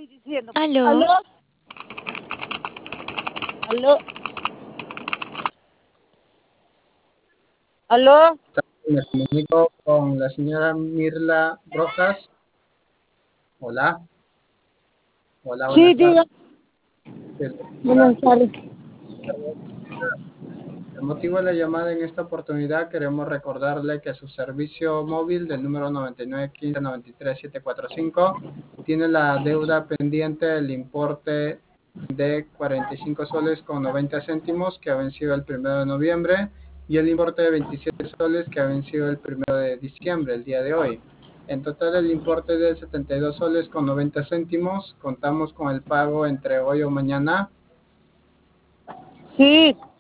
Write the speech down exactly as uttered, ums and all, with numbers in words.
Aló. ¿Aló? ¿Aló? ¿Aló? Me comunico con la señora Mirla Rojas. Hola. Hola, Sí, buenas tardes. diga. Buenas tardes. El motivo de la llamada en esta oportunidad, queremos recordarle que su servicio móvil del número noventa y nueve quince noventa y tres setecientos cuarenta y cinco tiene la deuda pendiente del importe de cuarenta y cinco soles con noventa céntimos que ha vencido el primero de noviembre y el importe de veintisiete soles que ha vencido el primero de diciembre, el día de hoy. En total el importe de setenta y dos soles con noventa céntimos. Contamos con el pago entre hoy o mañana. Sí.